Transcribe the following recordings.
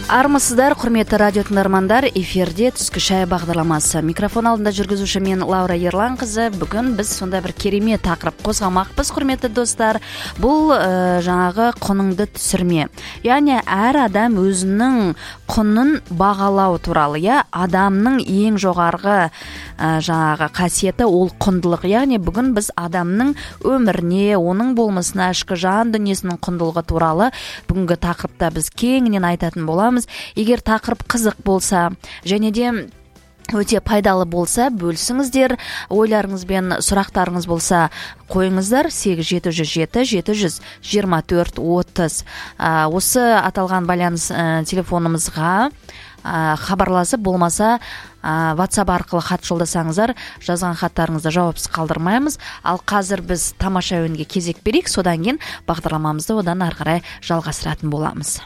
Армысыздар, құрметті радио тыңдармандар, эфирде түскі шай бағдарламасы. Микрофон алдында жүргізуші мен Лаура Ерланқызы. Бүгін біз сонда бір керемет тақырып қозғамақпыз, құрметті достар. Бұл жаңағы құныңды түсірме. Яғни әр адам өзінің құнын бағалау туралы, адамның ең жоғарғы жаңағы қасиеті ол құндылық. Яғни бүгін біз адамның өміріне, оның болмысына, ішкі жан дүниесінің құндылығы туралы бүгінгі тақырыпта біз кеңінен айтатын боламыз. Егер тақырып қызық болса, және де өте пайдалы болса, бөлсіңіздер, ойларыңызбен сұрақтарыңыз болса, қойыңыздар 8707-724-30. Осы аталған байланыс телефонымызға хабарласып, болмаса WhatsApp арқылы хат жолдасаңыздар, жазған хаттарыңызды жауапсыз қалдырмаймыз. Ал қазір біз тамаша әуенге кезек берейік, содан кейін бағдарламамызды одан ары қарай жалғастыратын боламыз.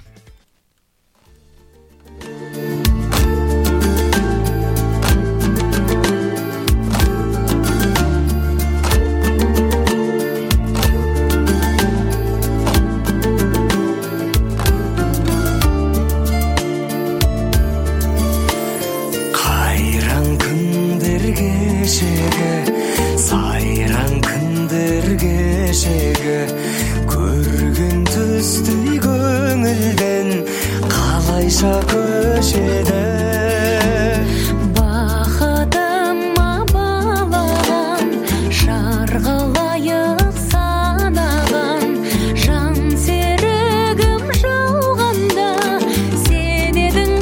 Сайран күндер кешегі көрген түсті көңілден қалайша көшеді. Бақытыма балаған шарғылайық санаған жан серігім жауғанда сен едің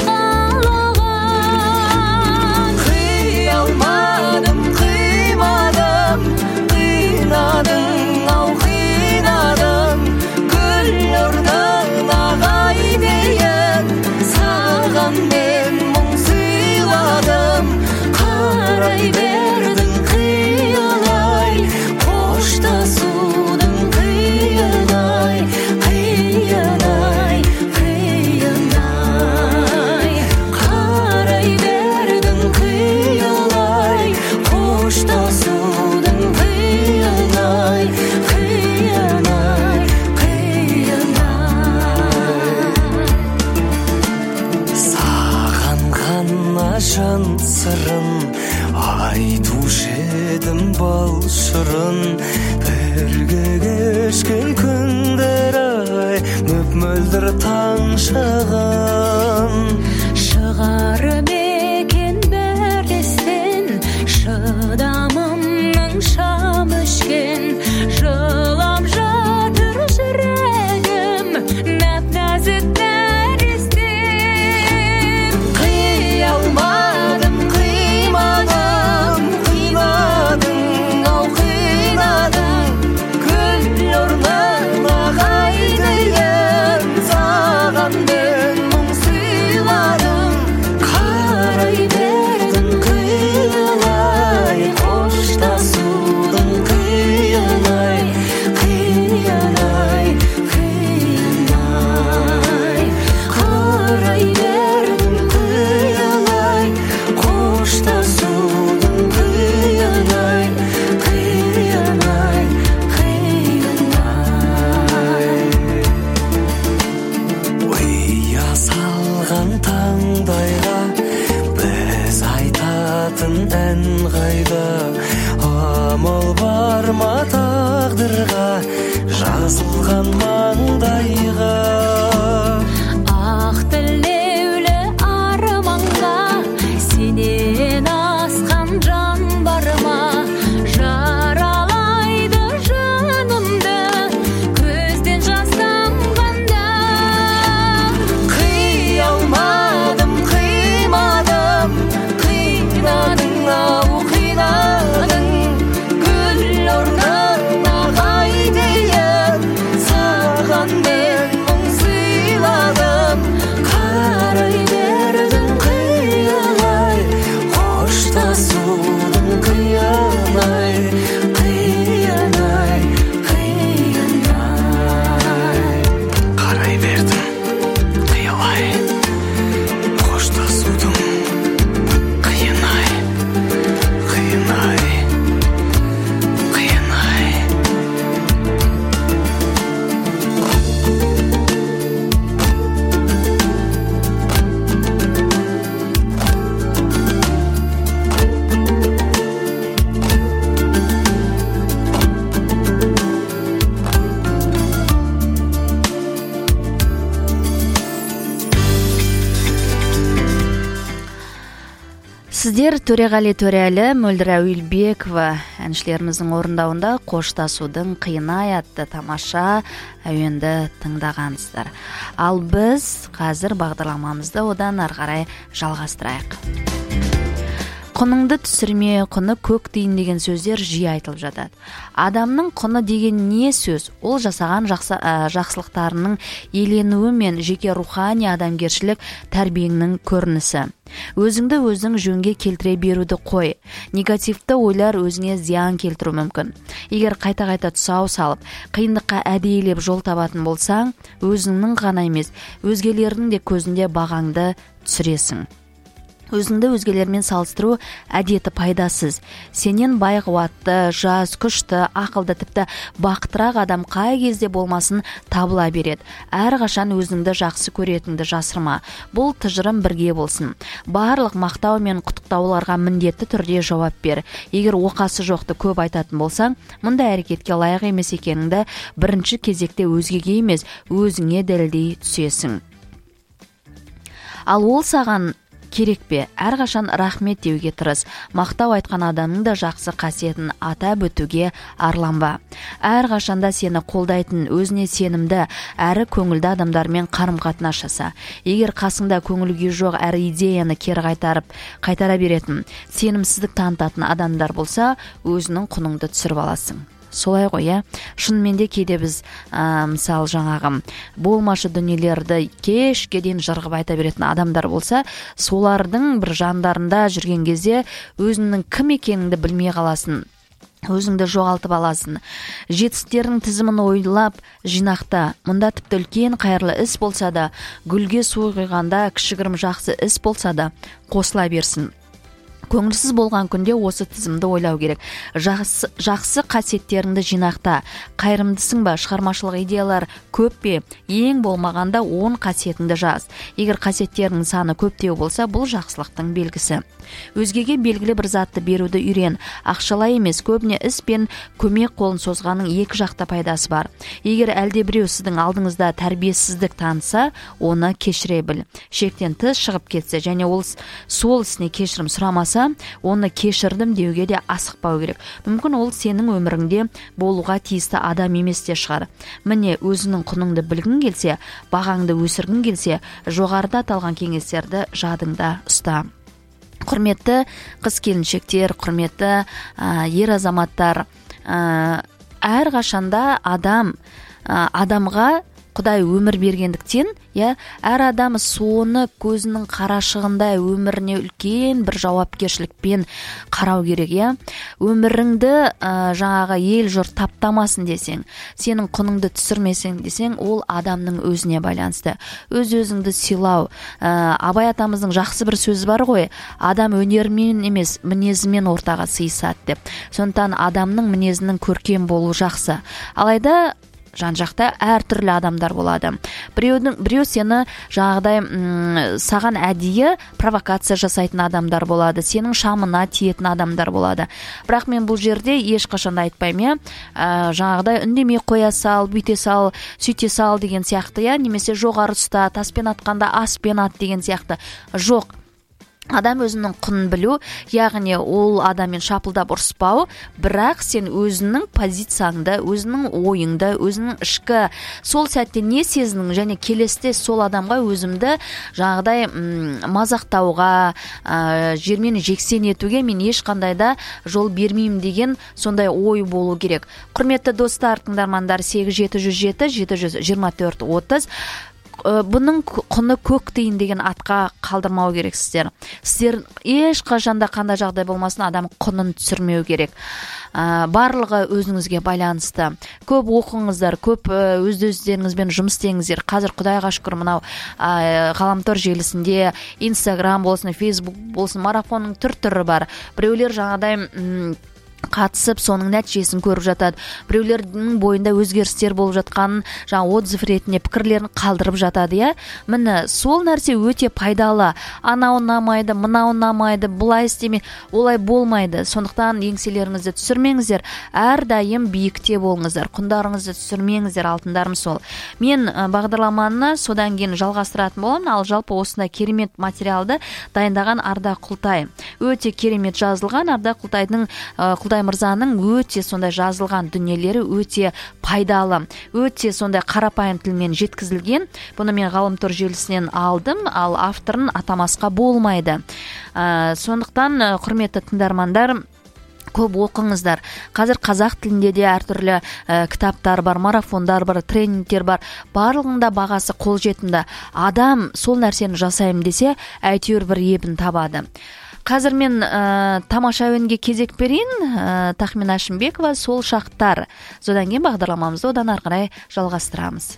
қалаған. Қиялмадым, қимадым, қинадың, ау қинадың, гүл орнын ағай дейін саған мен мұң сыйладым. Қарай бердің қиялай, қоштасудың қиынай, қиынай, қиынай. Қарай бердің қиялай, қоштасудың қиынай, қиынай, қиынай. Саған ғана жан сырын айтушы едім бал шырын. Бірге кешкен күндер ай мөп-мөлдір таң шығын. Шығар мекен бәрдестен шыдамымның шам өшкен. Жылап жатыр жүрегім нәп-нәзік нәрестен. Қиялмадым, қимадым, қинадың, ау қинадың, гүл орнын ағай дейін саған мен мұң сыйладым. Қарай бердің қиялай, қоштасудың қиынай, қиынай, қиынай. Қарай бердің қиялай, қоштасудың қиынай, қиынай, қиынай. Ойя салған таңдайға біз айтатын ән қайда. Амал бар ма тағдырға жазылған маңдайға. Ақ тілеулі арманға сенен асқан жан бар ма? Жаралайды жанымды көзден жас тамғанда. Қиялмадым, қимадым, қинадың, ау қинадың, гүл орнын ағай дейін саған мен мұң Сіздер Төреғали Төреәлі, Мөлдір Әуелбекова әншілеріміздің орындауында қоштасудың қиыны атты тамаша әуенді тыңдағансыздар. Ал біз қазір бағдарламамызды одан ары қарай жалғастырайық. Құныңды түсірме, құны көк дейін деген сөздер жиі айтылып жатады. Адамның құны деген не сөз? Ол жасаған жақсылықтарының еленуі мен жеке рухани адамгершілік тәрбиеңнің көрінісі. Өзіңді өзің жөнге келтіре беруді қой. Негативті ойлар өзіңе зиян келтіру мүмкін. Егер қайта-қайта тұсау салып, қиындыққа әдейілеп жол табатын болсаң, өзіңнің ғана емес, өзгелердің де көзінде бағаңды түсіресің. Өзіңді өзгелермен салыстыру әдеті пайдасыз. Сенен бай, қуатты, жас, күшті, ақылды, тіпті бақыттырақ адам қай кезде болмасын табыла береді. Әрқашан өзіңді жақсы көретінді жасырма. Бұл тұжырым бірге болсын. Барлық мақтау мен құттықтауларға міндетті түрде жауап бер. Егер оқасы жоқты көп айтатын болсаң, мұндай әрекетке лайық емес екеніңді бірінші кезекте өзгеге емес, өзіңе дәлелдей түсесің. Ал ол саған керек пе? Әрқашан рахмет деуге тырыс. Мақтау айтқан адамның да жақсы қасиетін атап өтуге арланба. Әрқашанда сені қолдайтын, өзіне сенімді, әрі көңілді адамдармен қарым-қатынас жаса. Егер қасыңда көңілге жоқ әр идеяны кері қайтара беретін, сенімсіздік танытатын адамдар болса, өзінің құныңды түсіріп аласың. Солай ғой, шынымен де кейде біз мысалы жаңағы болмашы дүниелерді кешке дейін жырғып айта беретін адамдар болса, солардың бір жандарында жүрген кезде өзіңнің кім екеніңді білмей қаласың. Өзіңді жоғалтып аласың. Жетістіктердің тізімін ойлап жинақта. Мұнда тіпті үлкен қайырлы іс болса да, гүлге су құйғанда кішігірім жақсы іс болса да қосыла берсін. Көңілсіз болған күнде осы тізімді ойлау керек. Жақсы қасиеттеріңді жинақта. Қайырымдысың ба, шығармашылық идеялар көп пе? Ең болмағанда 10 қасиетіңді жаз. Егер қасиеттерінің саны көптеу болса, бұл жақсылықтың белгісі. Өзгеге белгілі бір затты беруді үйрен. Ақшалай емес, көбіне іс пен көмек қолын созғаның екі жақта пайдасы бар. Егер әлде біреу сіздің алдыңызда тәрбиесіздік танытса, оны кешіре біл. Шектен тыс шығып кетсе және ол сол ісіне кешірім сұрамаса, оны кешірдім деуге де асықпау керек. Мүмкін ол сенің өміріңде болуға тиісті адам емес те шығар. Міне, өзіңнің құныңды білгің келсе, бағаңды өсіргің келсе, жоғарыда аталған кеңестерді жадыңда ұста. Құрметті қыз-келіншектер, құрметті ер азаматтар, әрқашанда адамға Құдай өмір бергендіктен, әр адам соны көзінің қарашығында өміріне үлкен бір жауапкершілікпен қарау керек, Өміріңді жаңағы ел жұрт таптамасын десең, сенің құныңды түсірмесең десең, ол адамның өзіне байланысты. Өз-өзіңді сыйлау. Абай атамыздың жақсы бір сөзі бар ғой, адам өнерімен емес, мінезімен ортаға сыйысады деп. Сондықтан адамның мінезінің көркем болу жақсы. Алайда жан-жақта әртүрлі адамдар болады. Біреу сені жаңағыдай саған әдейі провокация жасайтын адамдар болады. Сенің шамына тиетін адамдар болады. Бірақ мен бұл жерде ешқашанда айтпаймын, жаңағыдай үндемей қоя сал, бүйте сал, сөйте сал деген сияқты, немесе жоғары ұста, таспен атқанда аспен ат деген сияқты. Жоқ. Адам өзінің құнын білу, яғни ол адаммен шапылдап ұрыспау, бірақ сен өзінің позицияңды, өзінің ойыңды, өзінің ішкі сол сәтте не сезінің және келесіде сол адамға өзімді жаңағыдай мазақтауға, жермен жексен етуге мен ешқандай да жол бермеймін деген сондай ой болу керек. Құрметті достар, тыңдармандар, 8707-724-30 бұның құны көк дейін деген атқа қалдырмау керексіздер. Сіздер ешқашанда қандай жағдай болмасын, адам құнын түсірмеу керек. Барлығы өзіңізге байланысты. Көп оқыңыздар, көп өздеріңізбен жұмыс істеңіздер. Қазір Құдайға шүкір мынау ғаламтор желісінде Instagram болсын, Facebook болсын, марафонның түр-түрі бар. Біреулер жаңағыдай қатысып соның нәтижесін көріп жатады. Біреулердің бойында өзгерістер болып жатқанын жаңа отзыв ретінде пікірлерін қалдырып жатады, иә. Міне сол нәрсе өте пайдалы. Анау ұнамайды, мынау ұнамайды, бұлай істеме, олай болмайды. Сондықтан еңселеріңізді түсірмеңіздер, әрдайым биікте болыңыздар. Құндарыңызды түсірмеңіздер, алтындарым сол. Мен бағдарламаны содан кейін жалғастыратын боламын, ал жалпы осындай керемет материалды дайындаған Ардақ Құлтай. Өте керемет жазылған. Ардақ Құлтайдың Құлтай мырзаның өте сондай жазылған дүниелері өте пайдалы, өте сондай қарапайым тілмен жеткізілген. Бұны мен Ғаламтор желісінен алдым, ал авторын атамасқа болмайды. Сондықтан құрметті тыңдармандар, көп оқыңыздар. Қазір қазақ тілінде де әртүрлі кітаптар бар, марафондар бар, тренингтер бар. Барлығында бағасы қолжетімді. Адам сол нәрсені жасаймын десе, әйтеуір бір ебін табады. Қазір мен тамаша әуенге кезек берейін. Тахмина Әшімбекова, сол шақтар. Содан кейін бағдарламамызды одан ары қарай жалғастырамыз.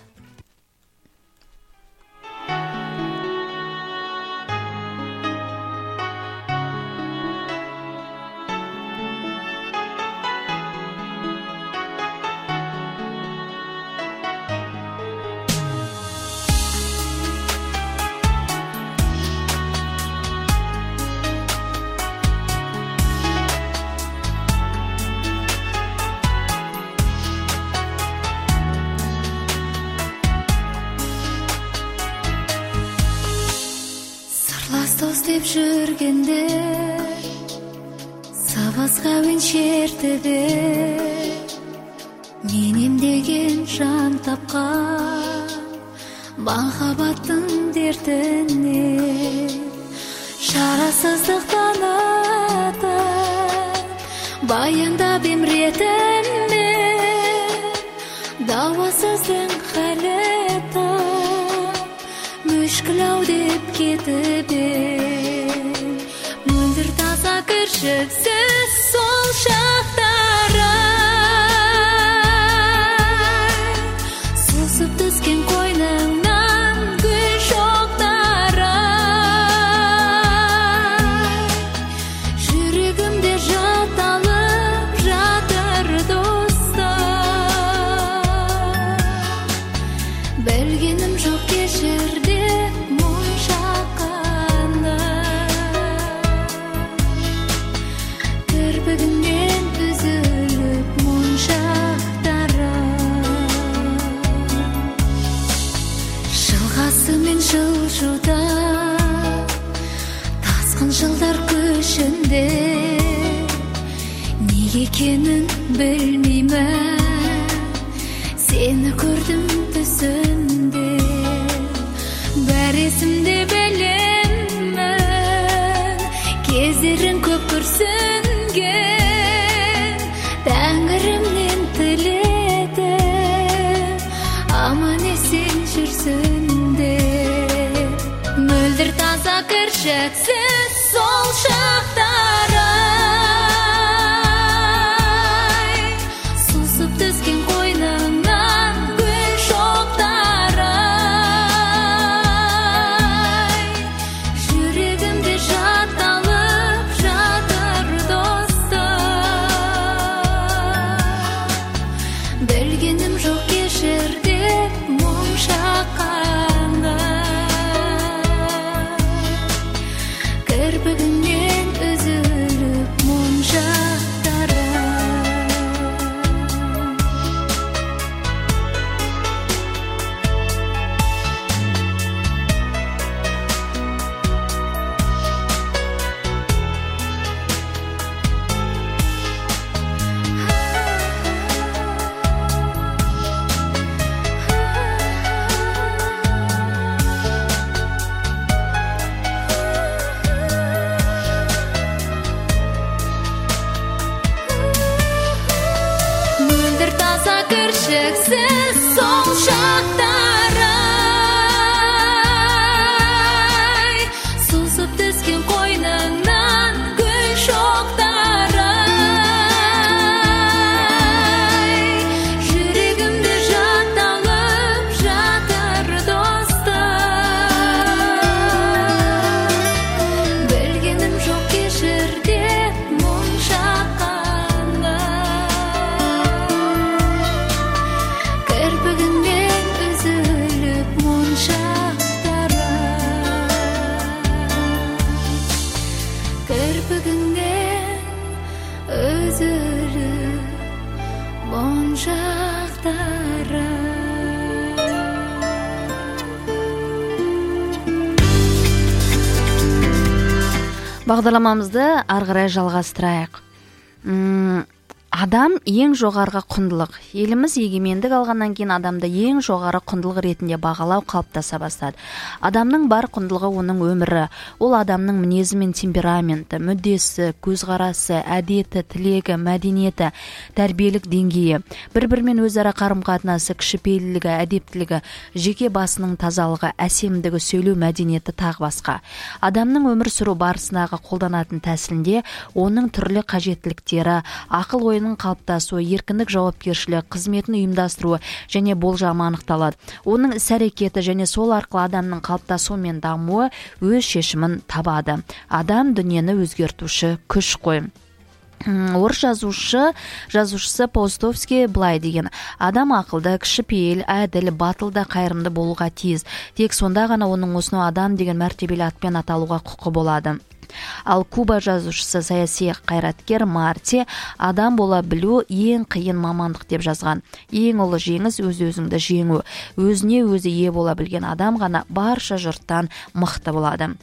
Деп жүргенде сабасқа өн шертіде менем деген жан тапқан махаббаттың дертіне шарасыздықтан атып баяндап емретіме дауасыздың халі тап мүшкіл-ау деп кетіп кіршіксіз сол шақтары сусып түскен қойныңнан гүл шоқтары жүрегімде жаталып жатыр достар білгенім жоқ кешірде жылжуда тасқын жылдар көшінде неге екенін білмеймін сені көрдім түсімде бәр есімде білемін кездерін көп күрсінген тәңірімнен тіледім аман есен жүрсін таза кіршіксіз сол шақтары сусып түскен қойныңнан гүл шоқтары жүрегімде жаталып жатыр достар білгенім жоқ кешір деп мұң шаққанда кірпігінен үзіліп моншақтары кіршіксіз сол шақтары сусып түскен қойныңнан гүл шоқтары жүрегімде жаталып жатыр достар білгенім жоқ кешір деп мұң шаққан шақтары. Бағдарламамызды ары қарай жалғастырайық. Адам ең жоғарғы құндылық. Еліміз егемендік алғаннан кейін адамды ең жоғары құндылық ретінде бағалау қалыптаса бастады. Адамның бар құндылығы оның өмірі. Ол адамның мінезі мен темпераменті, мүддесі, көзқарасы, әдеті, тілегі, мәдениеті, тәрбиелік деңгейі, бір-бірімен өзара қарым-қатынасы, кішіпейілдігі, әдептілігі, жеке басының тазалығы, әсемдігі, сөйлеу мәдениеті тағы басқа. Адамның өмір сүру барысындағы қолданатын тәсілінде оның түрлі қажеттіліктері, ақыл ойының қалыптасуы, еркіндік, жауапкершілік, қызметін ұйымдастыруы және болжамы анықталады. Оның іс-әрекеті және сол арқылы адамның қалыптасуы мен дамуы өз шешімін табады. Адам дүниені өзгертуші күш қой. Орыс жазушысы Паустовский былай деген: адам ақылды, кішіпейіл, әділ, батыл да қайырымды болуға тиіс. Тек сонда ғана оның осынау адам деген мәртебелі атпен аталуға құқы болады. Ал Куба жазушысы, саяси қайраткер Марти адам бола білу ең қиын мамандық деп жазған. Ең ұлы жеңіс өз-өзіңді жеңу. Өзіне өзі ие бола білген адам ғана барша жұрттан мықты болады.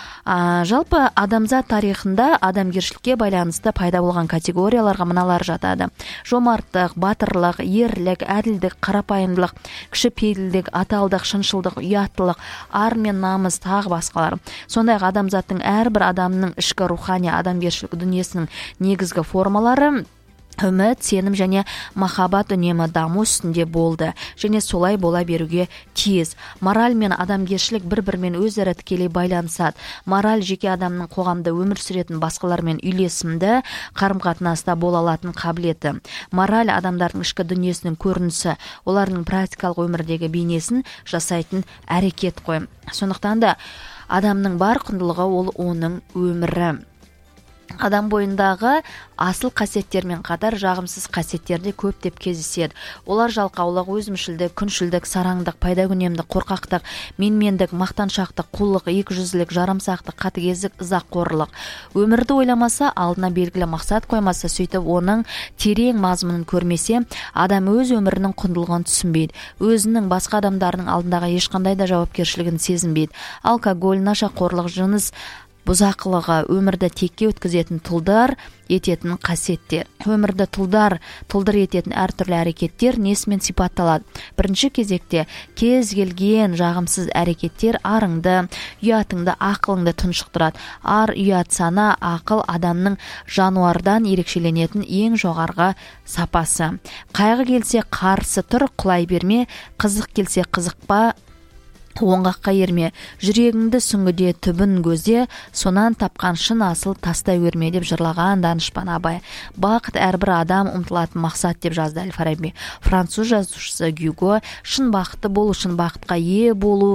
Жалпы адамзат тарихында адамгершілікке байланысты пайда болған категорияларға мыналар жатады: жомарттық, батырлық, ерлік, әділдік, қарапайымдылық, кішіпейілдік, аталдық, шыншылдық, ұяттылық, ар мен намыс тағы басқалар. Сондай-ақ адамзаттың әрбір адамның ішкі рухани адамгершілік дүниесінің негізгі формалары үміт, сенім және махаббат үнемі даму үстінде болды және солай бола беруге тиіс. Мораль мен адамгершілік бір-бірімен өзара тікелей байланысады. Мораль жеке адамның қоғамда өмір сүретін басқалармен үйлесімді қарым-қатынаста бола алатын қабілеті. Мораль адамдардың ішкі дүниесінің көрінісі, олардың практикалық өмірдегі бейнесін жасайтын әрекет қой. Сондықтан да адамның бар құндылығы ол оның өмірі. Адам бойындағы асыл қасиеттермен қатар жағымсыз қасиеттер де көптеп кездеседі. Олар жалқаулық, өзімшілдік, күншілдік, сараңдық, пайдакүнемдік, қорқақтық, менмендік, мақтаншақтық, қулық, екіжүзділік, жарамсақтық, қатыгездік, ызаққорлық. Өмірді ойламаса, алдына белгілі мақсат қоймаса, сөйтіп оның терең мазмұнын көрмесе, адам өз өмірінің құндылығын түсінбейді. Өзінің басқа адамдардың алдындағы ешқандай да жауапкершілігін сезінбейді. Алкоголь, нашақорлық, жыныс бұзақылығы өмірді текке өткізетін тұлдар ететін қасиеттер. Өмірді тұлдар ететін әртүрлі әрекеттер несімен сипатталады? Бірінші кезекте кез келген жағымсыз әрекеттер арыңды, ұятыңды, ақылыңды тұншықтырады. Ар, ұят, сана, ақыл адамның жануардан ерекшеленетін ең жоғарғы сапасы. Қайғы келсе қарсы тұр, құлай берме, қызық келсе қызықпа, оңғаққа ерме, жүрегіңді сүңгіде, түбін көзде, сонан тапқан шын асыл тастай өрме деп жырлаған данышпан Абай. Бақыт әрбір адам ұмтылатын мақсат деп жазды Әл-Фараби. Француз жазушысы Гюго шын бақытты болу, шын бақытқа ие болу,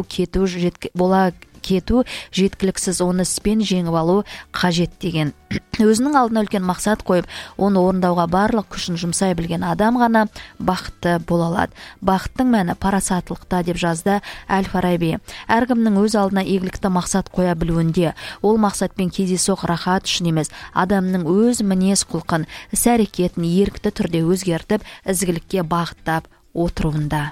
кету жеткіліксіз, оны іспен жеңіп алу қажет деген. Өзінің алдына үлкен мақсат қойып, оны орындауға барлық күшін жұмсай білген адам ғана бақытты бола алады. Бақыттың мәні парасаттылықта деп жазды Әл-Фараби. Әркімнің өз алдына игілікті мақсат қоя білуінде, ол мақсатпен кездейсоқ рахат үшін емес, адамның өз мінез құлқын, іс-әрекетін ерікті түрде өзгертіп, ізгілікке бағыттап отыруында.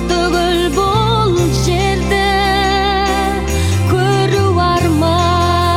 Көру арман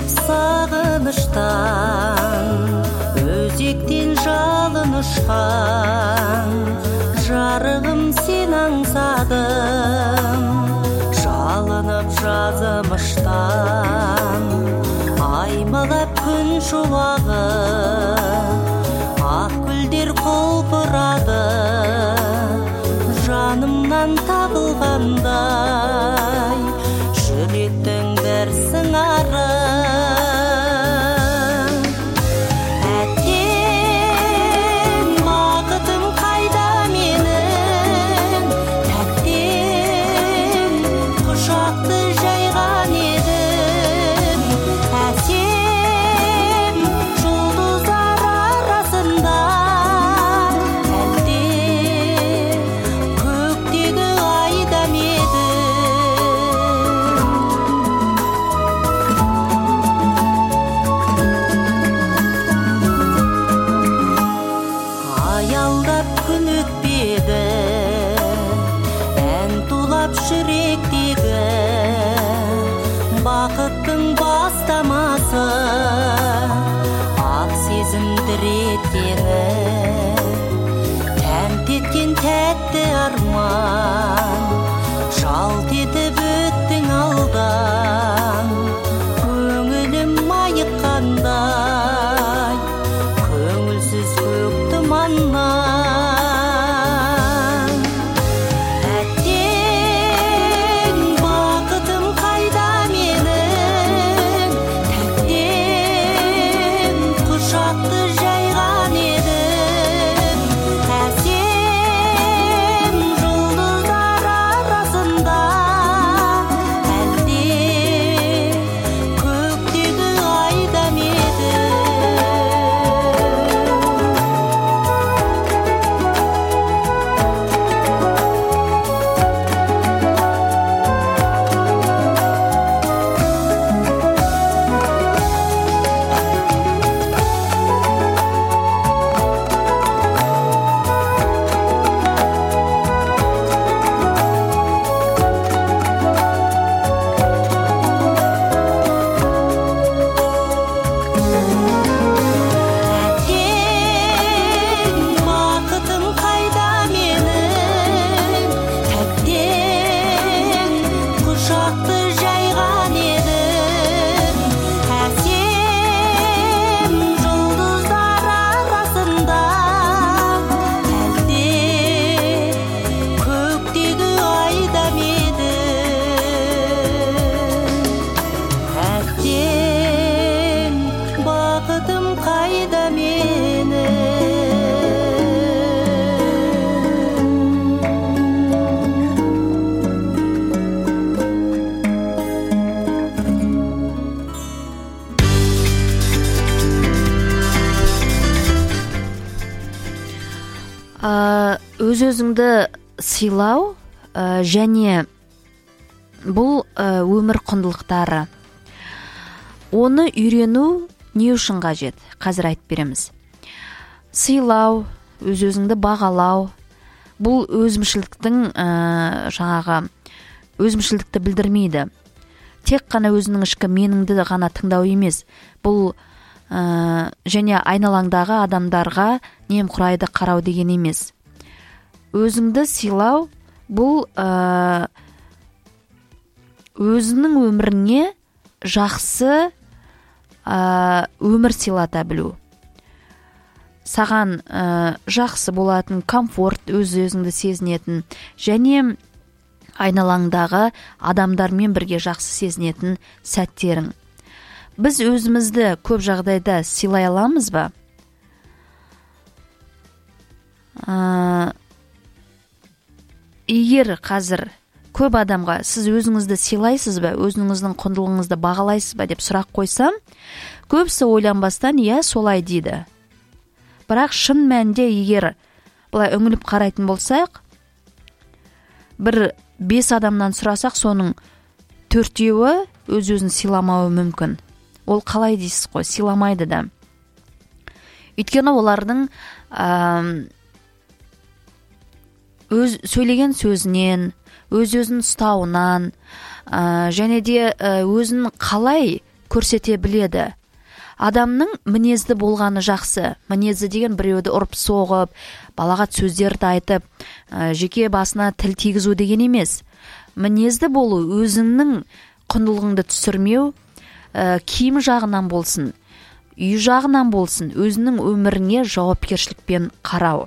сағыныштан өзектен жалын ұшқан жарығым сен аңсадым жалынып жазымыштан аймалап күн шуағы ақ гүлдер құлпырады жанымнан табылғандай жүректің бір сыңары әттең бақытым қайда менің тәттен құшақты жайған едім әсем жұлдыздар арасында әлде көктегі айдам едім аялдап күн өтпеді ән тулап жүректегі бақыттың бастамасы ақ сезімді реткені тәнті еткен тәтті арман жалт етіп өттің алдан көңілім майыққандай көңілсіз көк тұманнан әттең бақытым қайда менің тәттен құшақты жайған едім әсем жұлдыздар арасында әлде көктегі айдам едім әттең бақытым қайда менің тәттен құшақты жайған едім әсем жұлдыздар арасында әлде көктегі айдам едім әттең бақытым қайда менің Өз-өзіңді сыйлау және бұл өмір құндылықтары. Оны үйрену не үшін қажет? Қазір айтып береміз. Сыйлау, өз-өзіңді бағалау, бұл өзімшілдіктің өзімшілдікті білдірмейді. Тек қана өзінің ішкі меніңді ғана тыңдау емес. Бұл және айналаңдағы адамдарға немқұрайды қарау деген емес. Өзіңді сыйлау бұл өзінің өміріңе жақсы өмір сыйлата білу. Саған жақсы болатын, комфорт, өз-өзіңді сезінетін және айналаңдағы адамдармен бірге жақсы сезінетін сәттерің. Біз өзімізді көп жағдайда сыйлай аламыз ба? Егер қазір көп адамға сіз өзіңізді сыйлайсыз ба, өзіңіздің құндылығыңызды бағалайсыз ба деп сұрақ қойсам, көбісі ойланбастан иә солай дейді. Бірақ шын мәнінде егер былай үңіліп қарайтын болсақ, бір 5 адамнан сұрасақ, соның 4-еуі өз-өзін сыйламауы мүмкін. Ол қалай дейсіз ғой, сыйламайды да. Өйткені олардың өз сөйлеген сөзінен, өз-өзін ұстауынан, және де өзін қалай көрсете біледі. Адамның мінезді болғаны жақсы. Мінезді деген біреуді ұрып соғып, балағат сөздерді айтып, жеке басына тіл тигізу деген емес. Мінезді болу өзіңнің құндылығыңды түсірмеу, киім жағынан болсын, үй жағынан болсын, өзінің өміріңе жауапкершілікпен қарау.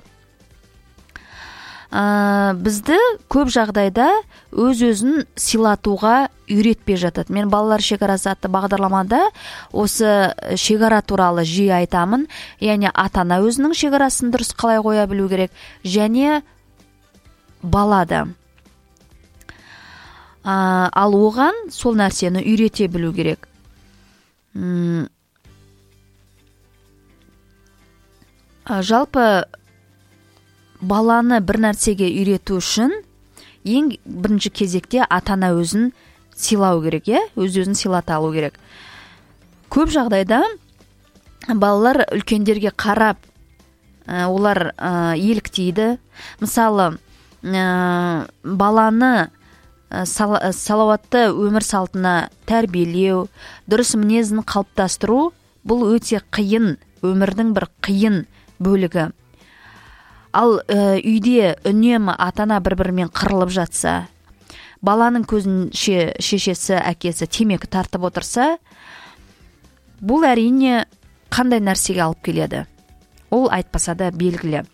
Бізді көп жағдайда өз-өзін сыйлатуға үйретпей жатады. Мен балалар шекарасы атты бағдарламада осы шекара туралы жиі айтамын. Яғни ата-ана өзінің шекарасын дұрыс қалай қоя білу керек, және балада. Ал оған сол нәрсені үйрете білу керек. Жалпы баланы бір нәрсеге үйрету үшін ең бірінші кезекте ата-ана өзін сыйлау керек, өз-өзін сыйлата алу керек. Көп жағдайда балалар үлкендерге қарап, олар еліктейді. Мысалы, баланы салауатты өмір салтына тәрбиелеу, дұрыс мінезін қалыптастыру, бұл өте қиын, өмірдің бір қиын бөлігі. Ал үйде үнемі ата-ана бір-бірімен қырылып жатса, баланың көзінше шешесі, әкесі темекі тартып отырса, бұл әрине қандай нәрсеге алып келеді? Ол айтпаса да белгілі.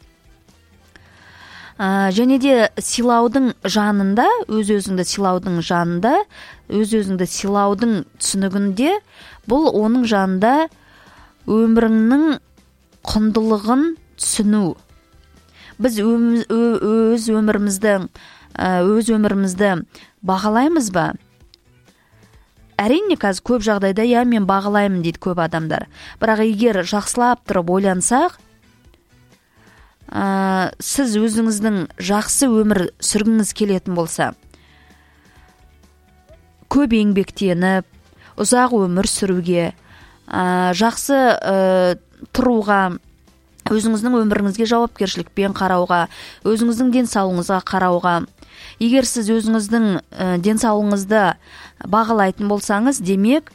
Және де сыйлаудың жанында, өз-өзіңді сыйлаудың жанында, өз-өзіңді сыйлаудың түсінігінде, бұл оның жанында өміріңнің құндылығын түсіну. Біз өз өмірімізді бағалаймыз ба? Әрине, қазір көп жағдайда мен бағалаймын дейді көп адамдар. Бірақ егер жақсылап тұрып ойлансақ, сіз өзіңіздің жақсы өмір сүргіңіз келетін болса, көп еңбектеніп, ұзақ өмір сүруге, жақсы тұруға, өзіңіздің өміріңізге жауапкершілікпен қарауға, өзіңіздің денсаулығыңызға қарауға. Егер сіз өзіңіздің денсаулығыңызды бағалайтын болсаңыз, демек,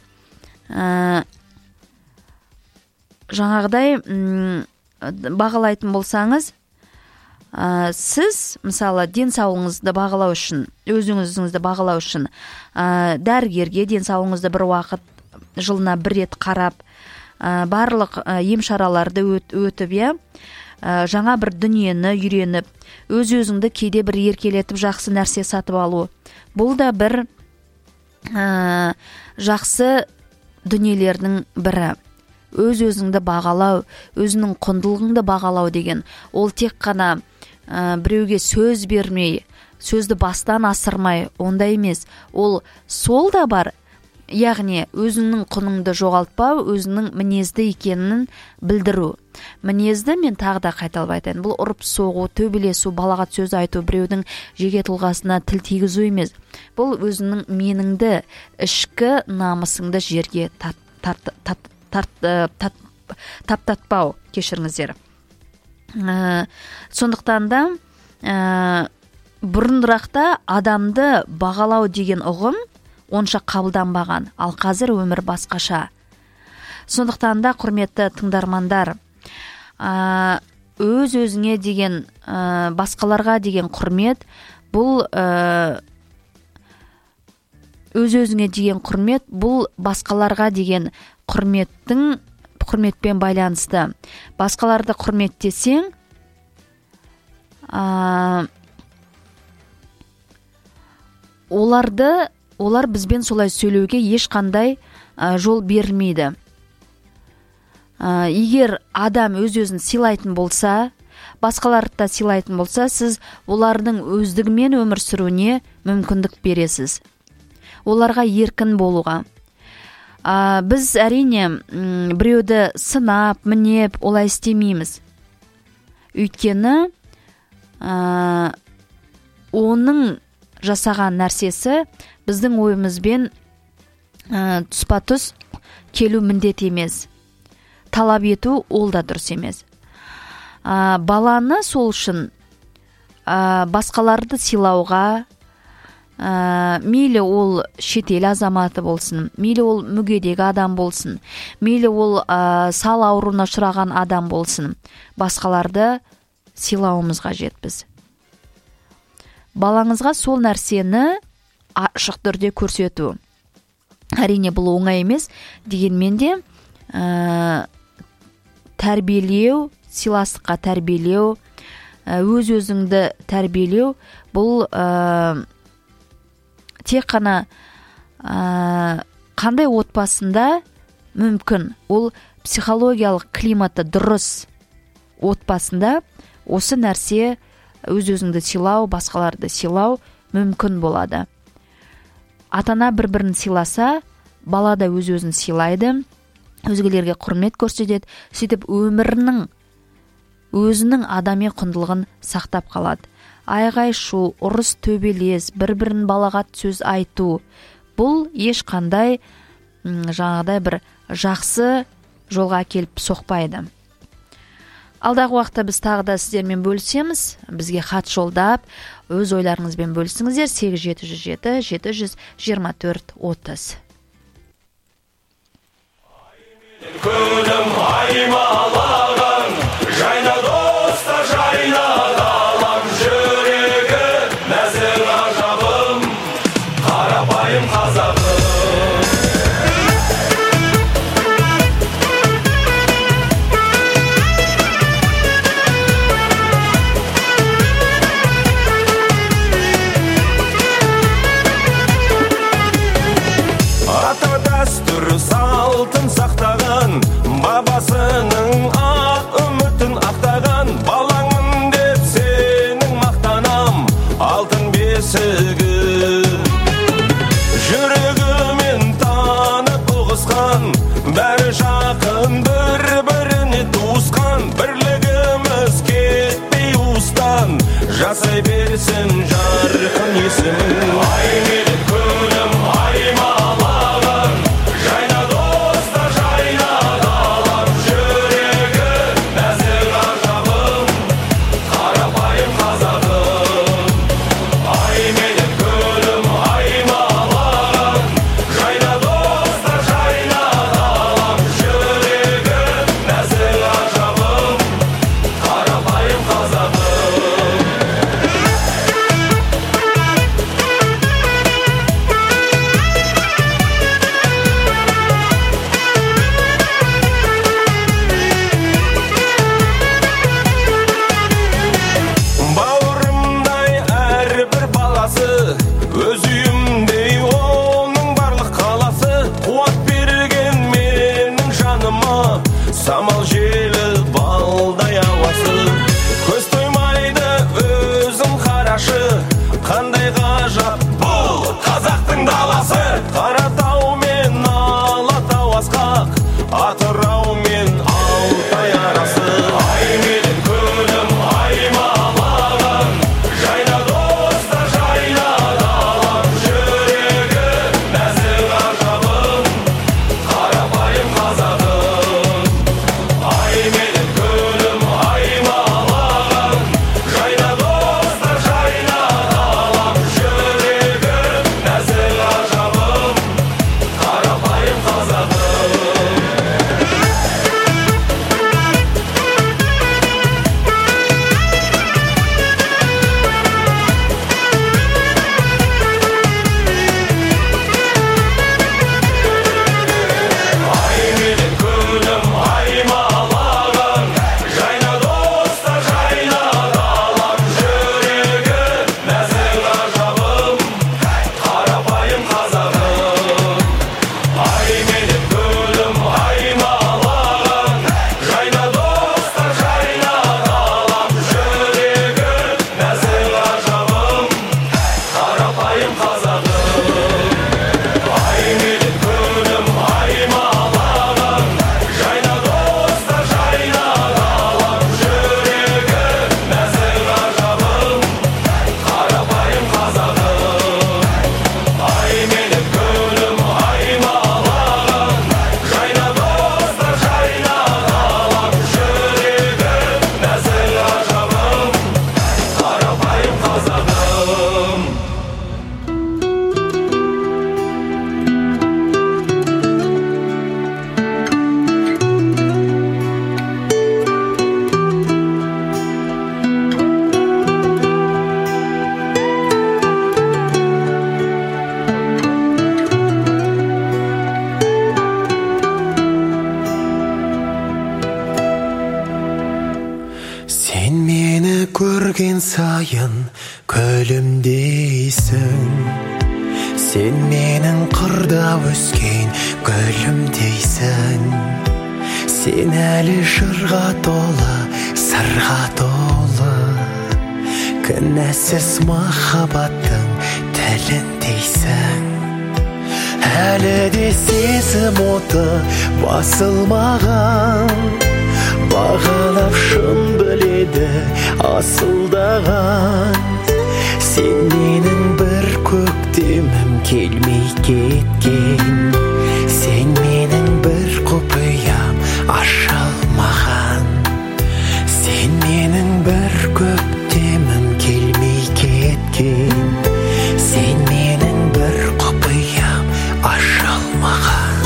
жаңағыдай бағалайтын болсаңыз, сіз, мысалы, денсаулығыңызды бағалау үшін, өзіңізді бағалау үшін, дәрігерге денсаулығыңызды бір уақыт жылына бір рет қарап, барлық ем шараларды өтіп, жаңа бір дүниені үйреніп, өз-өзіңді кейде бір еркелетіп жақсы нәрсе сатып алу. Бұл да бір жақсы дүниелердің бірі. Өз-өзіңді бағалау, өзінің құндылығыңды бағалау деген. Ол тек қана біреуге сөз бермей, сөзді бастан асырмай, ондай емес. Ол сол да бар. Яғни өзіңнің құныңды жоғалтпау, өзінің мінезді екенін білдіру. Мінезді мен тағы да қайталап айтайын. Бұл ұрып соғу, төбелесу, балағат сөз айту, біреудің жеке тұлғасына тіл тигізу емес. Бұл өзінің меніңді, ішкі намысыңды жерге таптатпау, кешіріңіздер. Сондықтан да бұрынырақта адамды бағалау деген ұғым онша қабылданбаған, ал қазір өмір басқаша. Сондықтан да, құрметті тыңдармандар, өз-өзіңе деген, басқаларға деген құрмет, бұл өз-өзіңе деген құрмет, бұл басқаларға деген құрметпен байланысты. Басқаларды құрметтесең, олар бізбен солай сөйлеуге ешқандай жол берілмейді. Егер адам өз-өзін сыйлайтын болса, басқаларды да сыйлайтын болса, сіз олардың өздігімен өмір сүруіне мүмкіндік бересіз. Оларға еркін болуға. Біз әрине біреуді сынап, мінеп, олай істемейміз. Өйткені оның жасаған нәрсесі біздің ойымызбен тұспа-тұс келу міндет емес. Талап ету ол да дұрыс емес. Баланы сол үшін басқаларды сыйлауға, мейлі ол шетел азаматы болсын, мейлі ол мүгедек адам болсын, мейлі ол сал ауруына ұшыраған адам болсын, басқаларды сыйлауымыз қажет біз. Балаңызға сол нәрсені ашық түрде көрсету. Әрине бұл оңай емес, дегенмен де тәрбиелеу, сыйластыққа тәрбиелеу, өз-өзіңді тәрбиелеу, бұл тек қана қандай отбасында мүмкін, ол психологиялық климаты дұрыс отбасында осы нәрсе өз-өзіңді сыйлау, басқаларды сыйлау мүмкін болады. Ата-ана бір-бірін сыйласа, бала да өз-өзін сыйлайды, өзгелерге құрмет көрсетеді, сөйтіп өмірінің өзінің адами құндылығын сақтап қалады. Айғай-шу, ұрыс төбелес, бір-бірін балағат сөз айту, бұл ешқандай жаңағыдай бір жақсы жолға келіп соқпайды. Алдағы уақытта біз тағы да сіздермен бөлісеміз. Бізге хат жолдап, өз ойларыңызбен бөлісіңіздер. 8707-724-30. Күнім аймалаған, жайна доста жайна далам, жүрегі нәзір ажабым, қарапайым қазағым. Ата дәстүр салтын сақтаған, бабасының ақ үмітін ақтаған, балаңмын деп сенің мақтанам, алтын бесігі. Жүрегімен танып ұғысқан, бәрі жақын бір-біріне туысқан, бірлігіміз кетпей уыстан, жасай берсін жарқын есімін. Ай менің күнім аймалаған, жайна доста жайна далам, жүрегі нәзір ажабым, қарапайым қазағым. Ай менің күнім аймалаған, жайна доста жайна далам, жүрегі нәзір ажабым, қарапайым қазағым. Бауырымдай әрбір баласы, өз үйімдей оның барлық қаласы, қуат берген менің жаныма, самал желі балдай ауасы. Көз тоймайды өзің қарашы, қандай ғажап бұл қазақтың даласы. Қаратау мен Алатау асқақ, Атырау мен Алтай арасы. Ай менің күнім аймалаған, жайна доста жайна далам, жүрегі нәзір ажабым, қарапайым қазағым. Ай менің күнім аймалаған, жайна доста жайна далам, жүрегі нәзір ажабым, қарапайым қазағым. көрген сайын күлімдейсің. Сен менің қырда өскен гүлімдейсің. Сен әлі жырға толы, сырға толы, кінәсіз махаббаттың тіліндейсің. Әлі де сезім оты басылмаған, бағалап шын біледі асылдаған. Сен менің бір көктемім келмей кеткен. Сен менің бір құпиям ашылмаған. Сен менің бір көктемім келмей кеткен. Сен менің бір құпиям ашылмаған.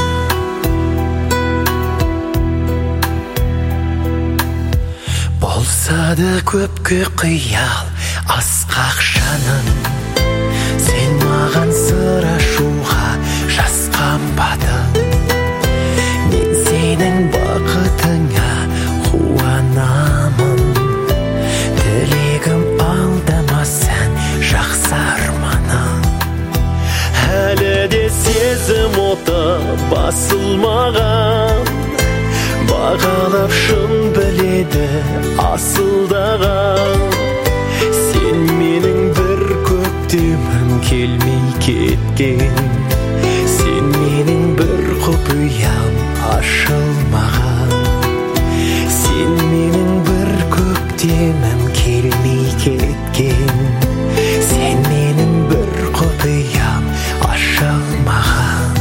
Болса да көпке қиял асқақ жаным. Сен маған сыр ашуға жасқанбадың. Мен сенің бақытыңа қуанамын. Тілегім алдамасаң жақсы арманым. Әлі де сезім оты басылмаған, бағалап шын біледі асылдаған. Сен менің бір көктемім келмей кеткен. Сен менің бір құпиям ашылмаған. Сен менің бір көктемім келмей кеткен. Сен менің бір құпиям ашылмаған.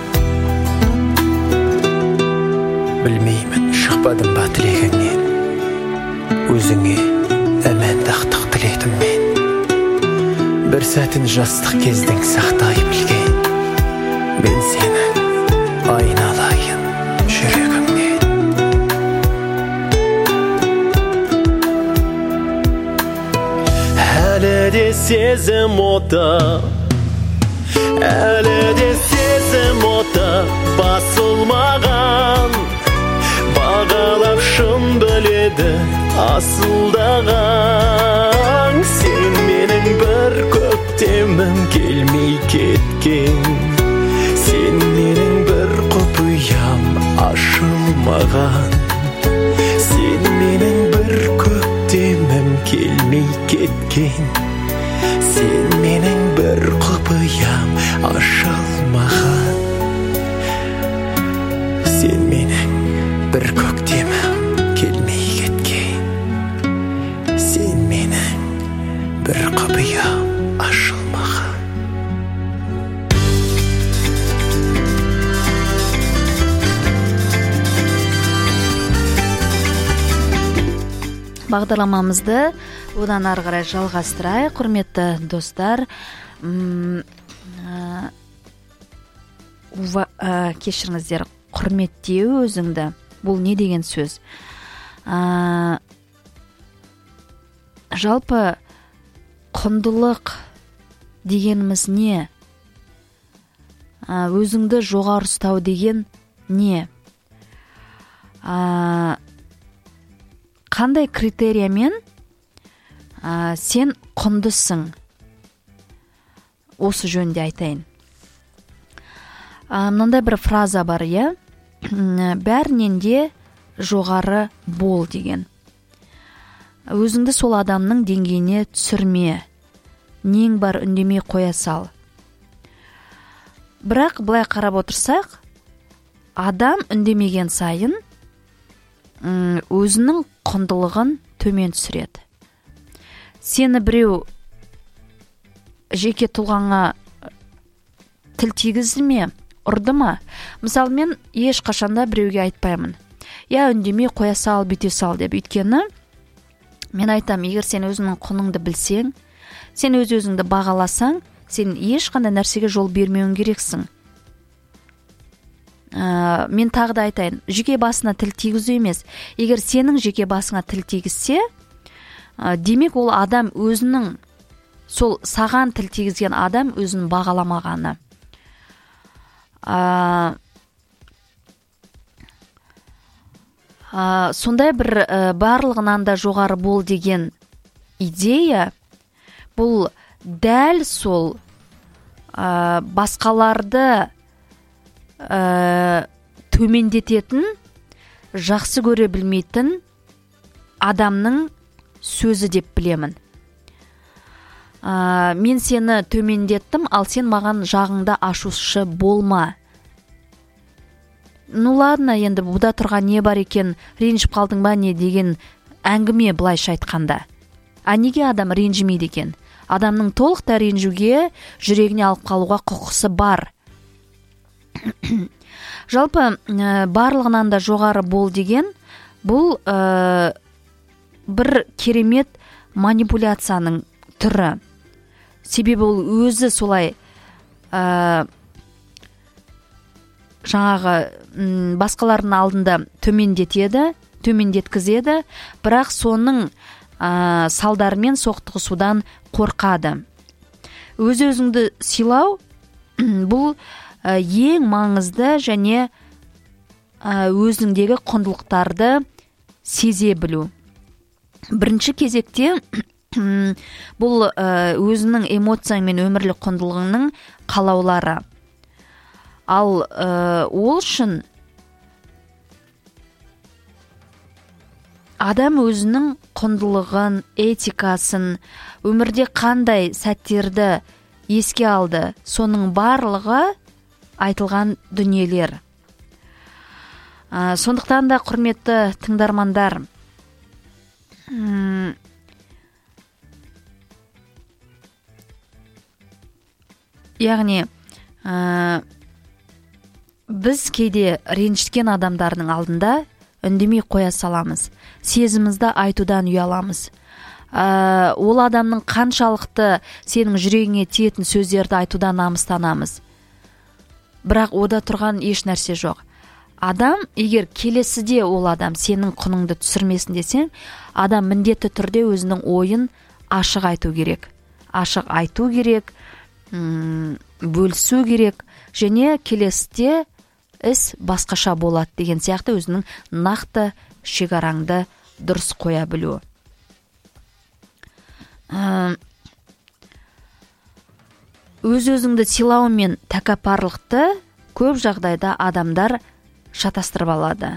Білмеймін, шықпадым ба тілегіңнен. Өзіңе әмәндақтық тіледім мен. Бір сәтін жастық кездің сақтай білген. Мен сені айналайын жүрегімнен. Әлі де сезім оты, әлі де сезім оты басылмаған, бағалап шын біледі асылдаған. Сен менің бір көктемім келмей кеткен. Сен менің бір құпиям ашылмаған. Сен менің бір көктемім келмей кеткен. Сен менің бір құпиям ашылмаған. Сен менің бір көктемім келмей кеткен. Сен менің бір құпиям ашылмаған. Бағдарламамызды одан ары қарай жалғастырайық, құрметті достар. Кешіріңіздер, құрметтеу өзіңді. Бұл не деген сөз? Жалпы құндылық дегеніміз не? Өзіңді жоғары ұстау деген не? Қандай критериямен сен құндысың? Осы жөнінде айтайын. Мынандай бір фраза бар, иә? Бәрінен де жоғары бол деген. Өзіңді сол адамның деңгейіне түсірме. Нең бар үндемей қоя сал. Бірақ былай қарап отырсақ, адам үндемеген сайын өзінің құндылығын төмен түсіреді. Сені біреу жеке тұлғаңа тіл тигізді ме, ұрды ма? Мысалы, мен еш қашанда біреуге айтпаймын. Я үндемей қоя сал, бүйте сал деп. Өйткені мен айтам, егер сен өзіңнің құныңды білсең, сен өз-өзіңді бағаласаң, сен ешқандай нәрсеге жол бермеуің керексің. Мен тағы да айтайын, жеке басына тіл тигізу емес. Егер сенің жеке басыңа тіл тигізсе, демек ол адам өзінің, сол саған тіл тигізген адам өзін бағаламағаны. Сондай бір барлығынан да жоғары бол деген идея бұл дәл сол басқаларды төмендететін, жақсы көре білмейтін адамның сөзі деп білемін. Мен сені төмендеттім, ал сен маған жағыңда ашушы болма. Ну ладно, енді бұда тұрған не бар екен, ренжіп қалдың ба не деген әңгіме былайша айтқанда. Неге адам ренжімейді екен? Адамның толықтай ренжуге, жүрегіне алып қалуға құқысы бар. Жалпы барлығынан да жоғары бол деген бұл бір керемет манипуляцияның түрі. Себебі ол өзі солай жаңағы басқалардың алдында төмендеткізеді, бірақ соның салдарымен соқтығысудан қорқады. Өз-өзіңді сыйлау бұл ең маңызды және өзіңдегі құндылықтарды сезе білу. Бірінші кезекте бұл өзінің эмоцияң мен өмірлік құндылығының қалаулары. Ал ол үшін адам өзінің құндылығын, этикасын, өмірде қандай сәттерді еске алды, соның барлығы айтылған дүниелер. Сондықтан да, құрметті тыңдармандар, яғни біз кейде ренжіткен адамдардың алдында үндемей қоя саламыз. Сезімізді айтудан ұяламыз. Ол адамның қаншалықты сенің жүрегіңе тиетін сөздерді айтудан намыстанамыз. Бірақ ода тұрған еш нәрсе жоқ. Адам, егер келесіде ол адам сенің құныңды түсірмесін десең, адам міндетті түрде өзінің ойын ашық айту керек. Ашық айту керек, бөлісу керек, және келесіде іс басқаша болады деген сияқты өзінің нақты шекараңды дұрыс қоя білу. Өз-өзіңді сыйлау мен тәкаппарлықты көп жағдайда адамдар шатастырып алады.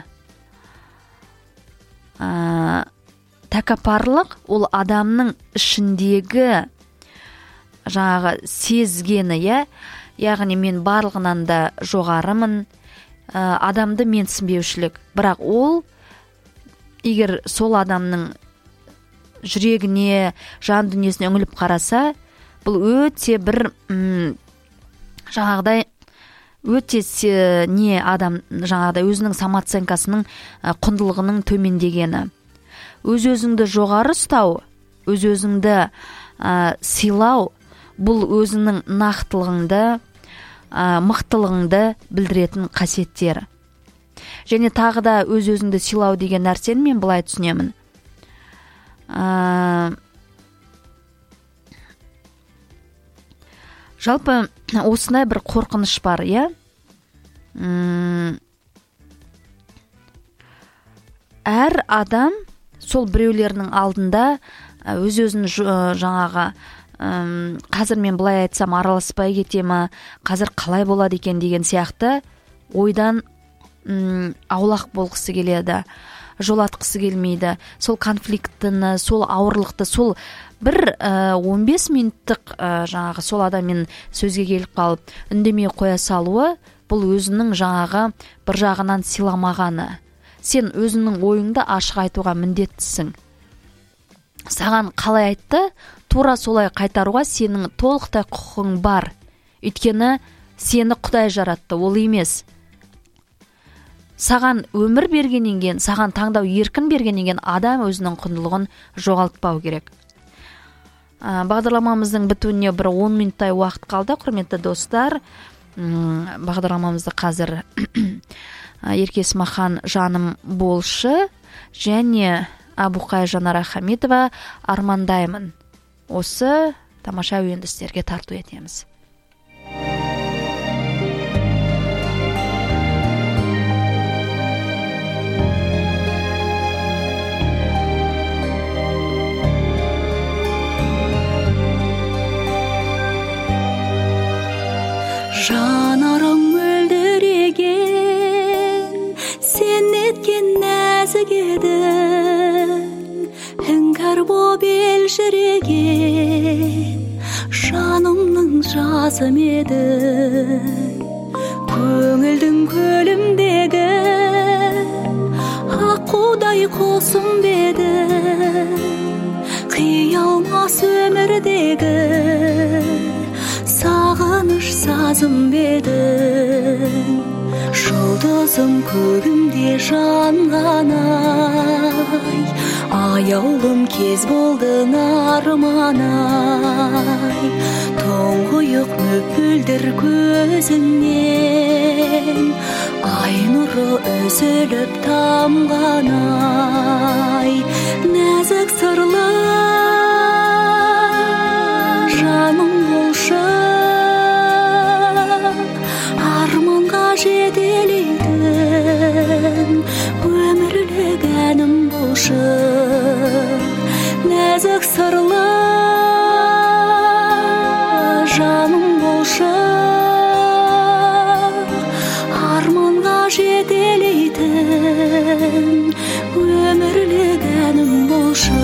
Тәкаппарлық ол адамның ішіндегі жаңағы сезгені, яғни мен барлығынан да жоғарымын, адамды менсінбеушілік. Бірақ ол, егер сол адамның жүрегіне, жан дүниесіне үңіліп қараса, бұл өте бір жаңағыдай өте адам жаңағыдай өзінің самооценкасының құндылығының төмендегені. Өз-өзіңді жоғары ұстау, өз-өзіңді сыйлау, бұл өзінің нақтылығыңды, мықтылығыңды білдіретін қасиеттер. Және тағы да өз-өзіңді сыйлау деген нәрсені мен былай түсінемін. Жалпы осындай бір қорқыныш бар, Әр адам сол біреулерінің алдында өз-өзін жаңағы қазір мен былай айтсам араласпай кетемі, қазір қалай болады екен деген сияқты ойдан аулақ болғысы келеді, жолатқысы келмейді. Сол конфликтіні, сол ауырлықты, сол бір 15 минуттық жаңағы сол адаммен сөзге келіп қалып, үндемей қоя салуы, бұл өзінің жаңағы бір жағынан сыйламағаны. Сен өзінің ойыңды ашық айтуға міндеттісің. Саған қалай айтты, тура солай қайтаруға сенің толықтай құқың бар. Өйткені сені Құдай жаратты, ол емес. Саған өмір бергеннен кейін, саған таңдау еркін бергеннен кейін адам өзінің құндылығын жоғалтпау керек. Бағдарламамыздың бітуіне бір 10 минуттай уақыт қалды, құрметті достар. Бағдарламамызды қазір Ерке Смахан жаным болшы және Абуқай Жанара Хамитова армандаймын. Осы тамаша өндістерге тарту етеміз. нәзік едің, іңкәр боп елжіреген, жанымның жазым едің. Көңілдің көлімдегі аққудай қосым бедің, қиялмас өмірдегі сағыныш сазым бедің. Жұлдызым көгімде жанған ай, аяулым кез болдың арман-ай. Тұңғиық мөп-мөлдір көзіңнен ай нұры үзіліп тамған ай. Нәзік сырлы жаным болшы, арманға жетелейтін өмірлік әнім болшы. Нәзік сырлы жаным болшы, арманға жетелейтін өмірлік әнім болшы.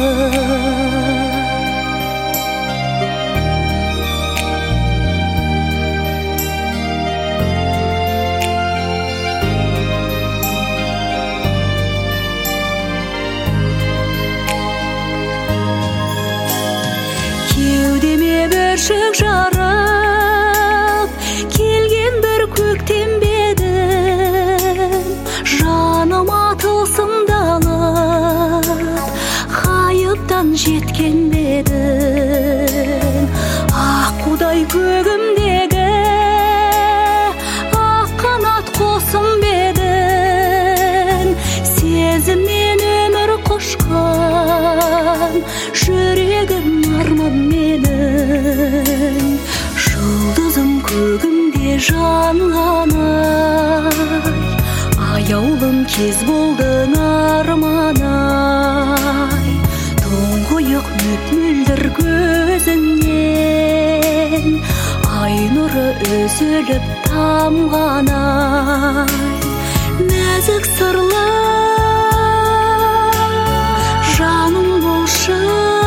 Бүршік жарып, келген бір көктем бедің, жаныма тылсымдалып, қайыптан жеткен бедің. Аққудай көгімдегі ақ қанат қосым бедің, сезіммен өмір қошқан жүрегім арман менің. Жұлдызым көгімде жанған ай, аяулым кез болдың арман-ай. Тұңғиық мөп-мөлдір көзіңнен ай нұры үзіліп тамған ай. Нәзік сырлы жаным болшы,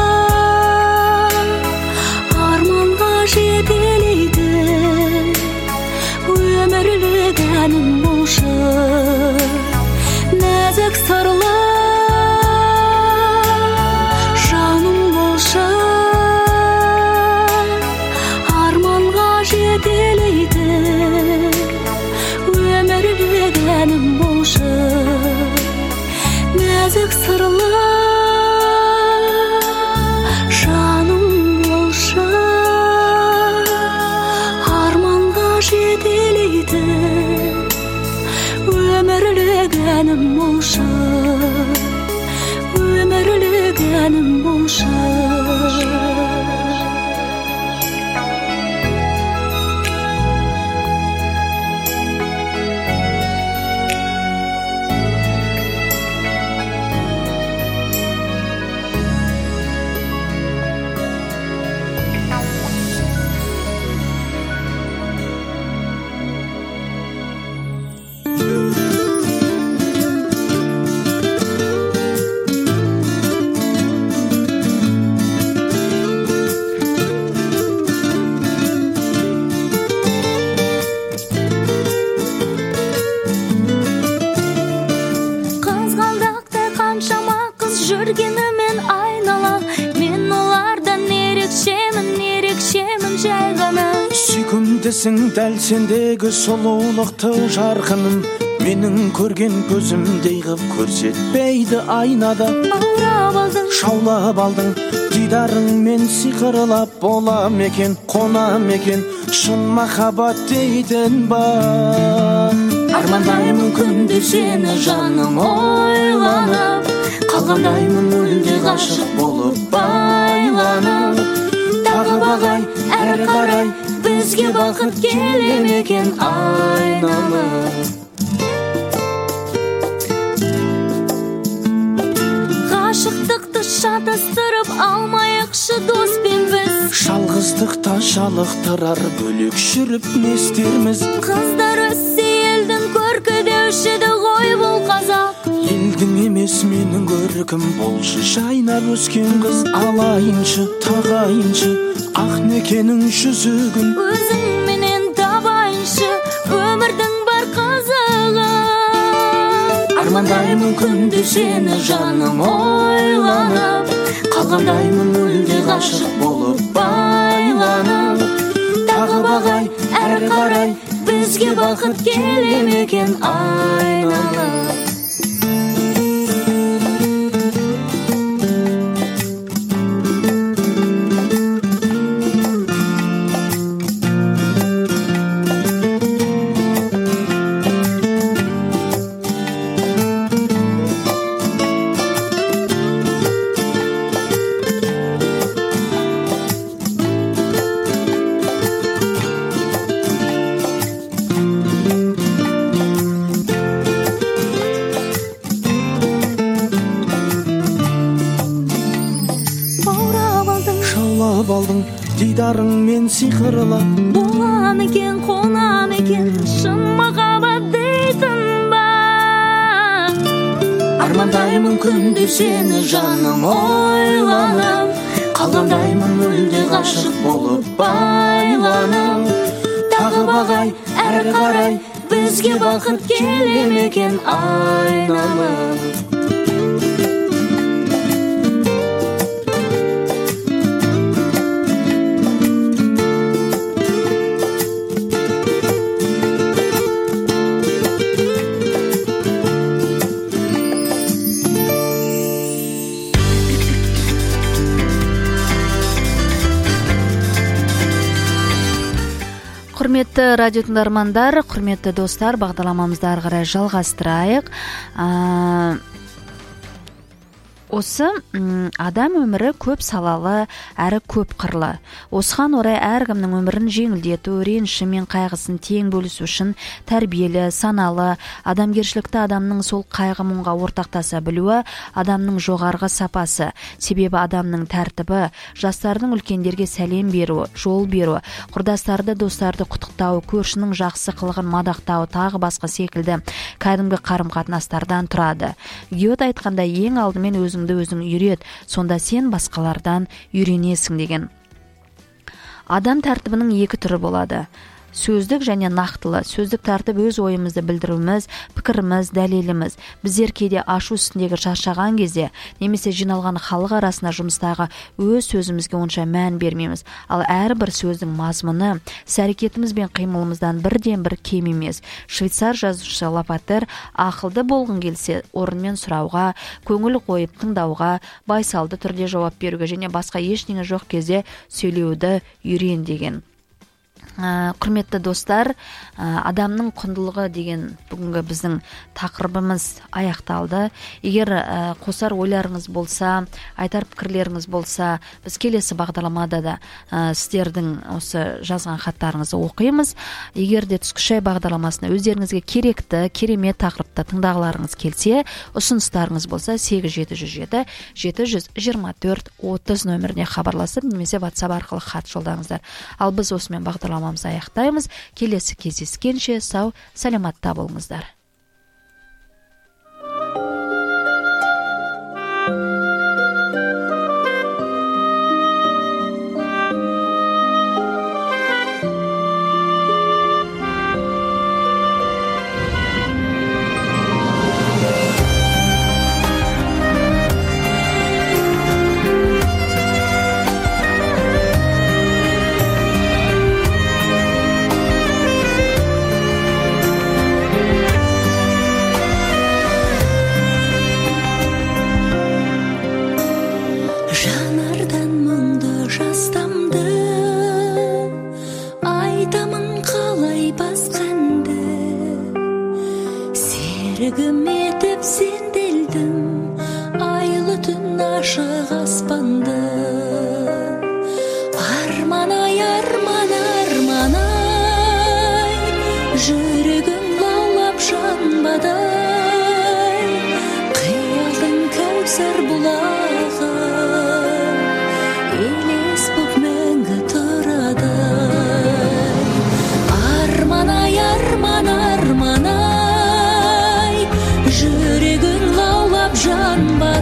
жетелейтін өмірлік әнім болшы. Нәзік сырлы жаным болшы, арманға жетелейтін өмірлік әнім болшы. Нәзік сырлы жаным болшы, жетелейтін өмірлік әнім болшы, өмірлік әнім болшы. Жүргенімен айнала, мен олардан ерекшемін жай ғана. Сүйкімдісің дәл сендегі сұлулықты жарқыным, менің көрген көзімдей қып көрсетпейді айнада. Баурап алдың, шаулап алдың, дидарыңмен сиқырлап болам екен, қонам екен, шын махаббат дейтін бар. Армандаймын күнде сені жаным ойланып, қалғандаймын мүлде ғашық болып байланып. Тағы бағай әрі қарай бізге бақыт келе екен айнанып. Ғашықтықты шатастырып алмайықшы доспен біз. Жалғыздықта жалықтырар бөлек жүріп не істерміз. Қыздар өссе елдің көркі деуші еді ғой бұл қазақ. Ел Сүйдің емес менің көркім, болшы жайнап өскен қыз. Алайыншы, тағайыншы, ақ некенің жүзігін. Өзің менен табайыншы, өмірдің бар қызығын. Армандаймын күнде сені жаным ойланып, қалғандаймын мүлде ғашық болып байланып. Тағы бағай, әрі қарай, бізге бақыт келе ме екен айналып. Алдың дидарың мен сиқырлап, бола мекен, қона мекен, шын махаббат дейтін ба? Армандаймын күнде сені жаным ойланып, қалғандаймын мүлде ғашық болып байланып. Тағы бағай, әрі қарай, бізге бақыт келе ме екен айналып. Құрметті радио тыңдармандар, құрметті достар, бағдарламамызды ары қарай жалғастырайық. Осы адам өмірі көп салалы, әрі көп қырлы. Осыған орай әркімнің өмірін жеңілдету, реніші мен қайғысын тең бөлісу үшін тәрбиелі, саналы, адамгершілікті адамның сол қайғы мұңға ортақтаса білуі адамның жоғарғы сапасы. Себебі адамның тәртібі, жастардың үлкендерге сәлем беру, жол беру, құрдастарды, достарды құттықтау, көршінің жақсы қылығын мадақтау, тағы басқа секілді кәдімгі қарым-қатынастардан тұрады. Гёте айтқанда, ең алдымен өзің үйрет, сонда сен басқалардан үйренесің деген. Адам тәртібінің екі түрі болады. Сөздік және нақтылы. Сөздік тәртіп өз ойымызды білдіруіміз, пікіріміз, дәлеліміз. Біздер кейде ашу үстіндегі шаршаған кезде, немесе жиналған халық арасында жұмыстағы өз сөзімізге онша мән бермейміз. Ал әрбір сөздің мазмұны, іс-әрекетіміз бен қимылымыздан бірден бір кем емес. Швейцар жазушы Лапатер ақылды болғың келсе, орынмен сұрауға, көңіл қойып тыңдауға, байсалды түрде жауап беруге және басқа ештеңе жоқ кезде сөйлеуді үйрен деген. Құрметті достар, адамның құндылығы деген бүгінгі біздің тақырыбымыз аяқталды. Егер қосар ойларыңыз болса, айтар пікірлеріңіз болса, біз келесі бағдарламада да сіздердің осы жазған хаттарыңызды оқимыз. Егер де түскі шай бағдарламасына өздеріңізге керекті, керемет тақырыпты тыңдағыларыңыз келсе, ұсыныстарыңыз болса 8707 724 30 нөміріне хабарласып, немесе WhatsApp арқылы хат жолдаңыздар. Ал біз осымен бағдарламамызды аяқтаймыз. Келесі кездескенше сау, саламатта болыңыздар. Серігім етіп сенделдім, айлы түн ашық аспанды. Арман-ай, арман, арман-ай, жүрегім лаулап жанбадай, қиялдың кәусар бұлағы, елес боп мәңгі тұрадай. Арман-ай, арман, арман-ай, жүрегің лаулап жанбас